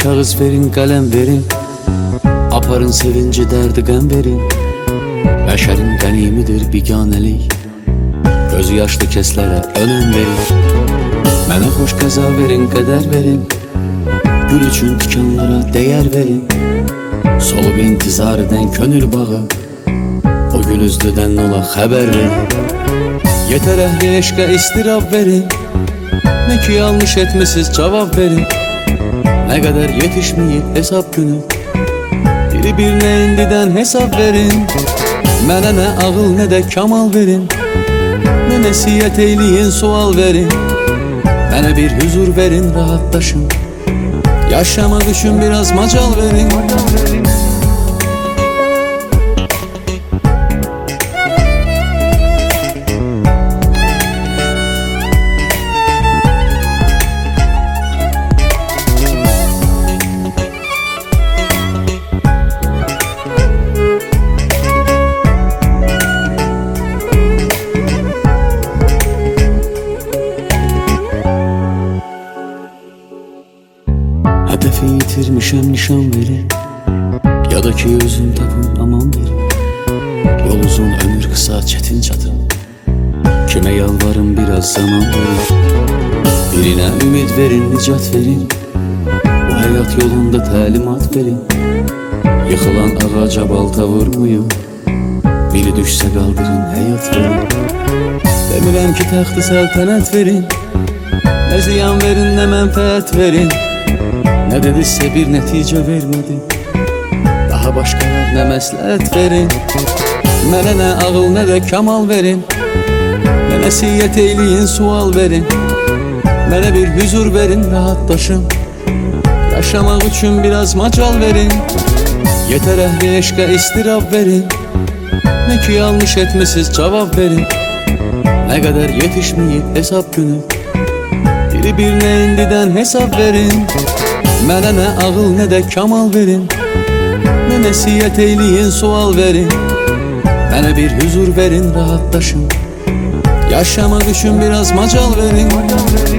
kağıt verin, qələm verin, aparın sevinci, dərdi qəm verin. Bəşərin qənimidir biganəlik, gözü yaşlı kəslərə önəm verin. Mənə xoş qəza verin, qədər verin, gül üçün tikanlara dəyər verin. Solub intizar edən könül bağı, o gül üzlüdən ola xəbər verin. Yetər əhli eşqə istirab verin, nə ki yanlış etmişsiz cavab verin. Nə qədər yetişməyib hesab günü, biri birinə indidən hesab verin. Mənə nə ağıl nə də kamal verin, nə nəsiyyət eyleyin sual verin. Mənə bir huzur verin, rahatlaşın, yaşamak üçün biraz macal verin. Hedefi yitirmişem, nişan verin, ya da ki özün tapın, aman verin. Yol uzun, ömür kısa, çetin çatın, kime yalvarın, biraz zaman verin. Birine ümit verin, nicat verin, bu hayat yolunda talimat verin. Yıkılan ağaca balta vurmayın, biri düşse kaldırın, hayat verin. Demirəm ki taxtı səltənət verin, ne ziyan verin, ne mənfəət verin. Ne dediyse bir nəticə vermedi, daha başqalar nə məsləhət verin. Mənə nə ağıl nə də kamal verin, nə nəsiyyət eyleyin sual verin. Mənə bir huzur verin, rahatlaşın, yaşamak üçün biraz macal verin. Yetər əhli eşqə istirab verin, nə ki yanlış etmişsiz cavab verin. Nə qədər yetişməyib hesab günü, biri birinə indidən hesab verin. Mənə nə ağıl nə də kamal verin, nə nəsiyyət eyleyin sual verin. Mənə bir huzur verin, rahatlaşın, yaşamak üçün biraz macal verin.